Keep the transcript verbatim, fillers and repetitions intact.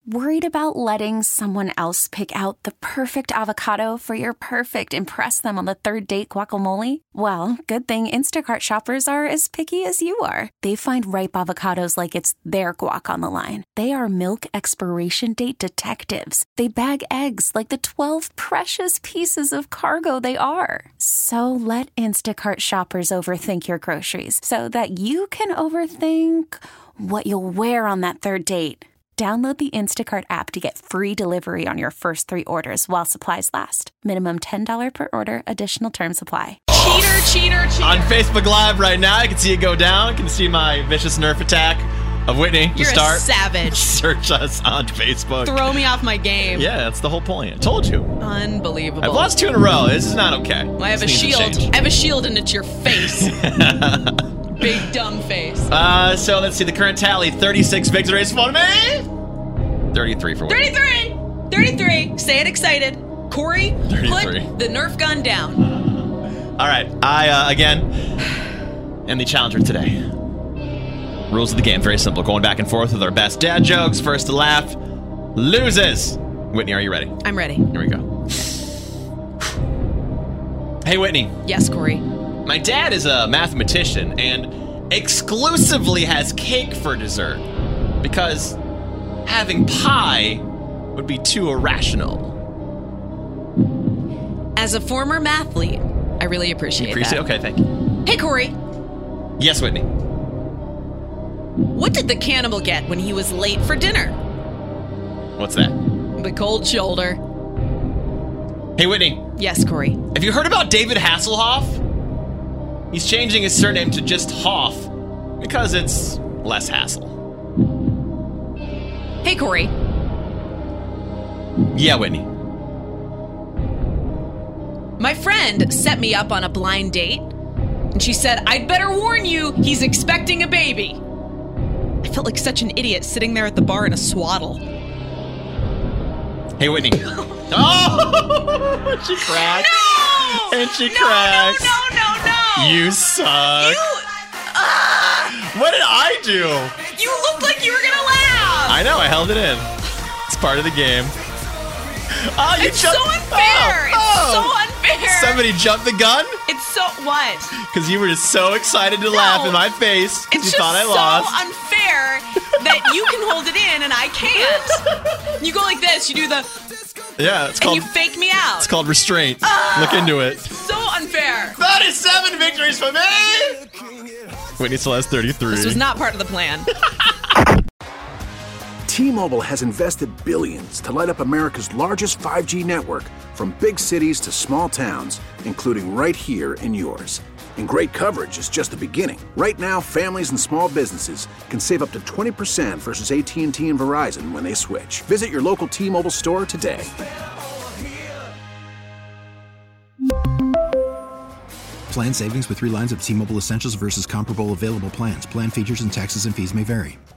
Worried about letting someone else pick out the perfect avocado for your perfect impress them on the third date guacamole? Well, good thing Instacart shoppers are as picky as you are. They find ripe avocados like it's their guac on the line. They are milk expiration date detectives. They bag eggs like the twelve precious pieces of cargo they are. So let Instacart shoppers overthink your groceries so that you can overthink what you'll wear on that third date. Download the Instacart app to get free delivery on your first three orders while supplies last. Minimum ten dollars per order. Additional terms apply. Cheater, cheater, cheater. On Facebook Live right now, you can see it go down. You can see my vicious Nerf attack of Whitney to You're start. a savage. Search us on Facebook. Throw me off my game. Yeah, that's the whole point. I told you. Unbelievable. I've lost two in a row. This is not okay. Well, I have This a needs to shield. change. I have a shield and it's your face. Big dumb face. Uh, so let's see the current tally. thirty-six victories for me. thirty-three for Whitney. thirty-three. thirty-three. Say it excited. Corey, thirty-three. put the Nerf gun down. All right. I, uh, again, am the challenger today. Rules of the game, very simple. Going back and forth with our best dad jokes. First to laugh loses. Whitney, are you ready? I'm ready. Here we go. Hey, Whitney. Yes, Corey. My dad is a mathematician and exclusively has cake for dessert because having pie would be too irrational. As a former mathlete, I really appreciate, You appreciate that. Okay, thank you. Hey, Corey. Yes, Whitney. What did the cannibal get when he was late for dinner? What's that? The cold shoulder. Hey, Whitney. Yes, Corey. Have you heard about David Hasselhoff? He's changing his surname to just Hoff because it's less hassle. Hey, Corey. Yeah, Whitney. My friend set me up on a blind date, and she said, I'd better warn you, he's expecting a baby. I felt like such an idiot sitting there at the bar in a swaddle. Hey, Whitney. Oh, she cracked. No! And she no, cracks. No, no, no, no. You suck. You, uh, What did I do? you looked like you were going to laugh. I know, I held it in. It's part of the game. Oh, you It's jumped. so unfair. Oh, It's so oh. unfair. Somebody jumped the gun? It's so, what? Because you were just so excited to laugh in my face. It's You just thought I so lost. unfair that you can hold it in and I can't. You go like this, you do the, Yeah, it's and called you fake me out. it's called restraint. Ah! Look into it. So unfair. thirty-seven victories for me! Whitney still has thirty-three. This was not part of the plan. T-Mobile has invested billions to light up America's largest five G network, from big cities to small towns, including right here in yours. And great coverage is just the beginning. Right now, families and small businesses can save up to twenty percent versus A T and T and Verizon when they switch. Visit your local T-Mobile store today. Plan savings with three lines of T-Mobile Essentials versus comparable available plans. Plan features and taxes and fees may vary.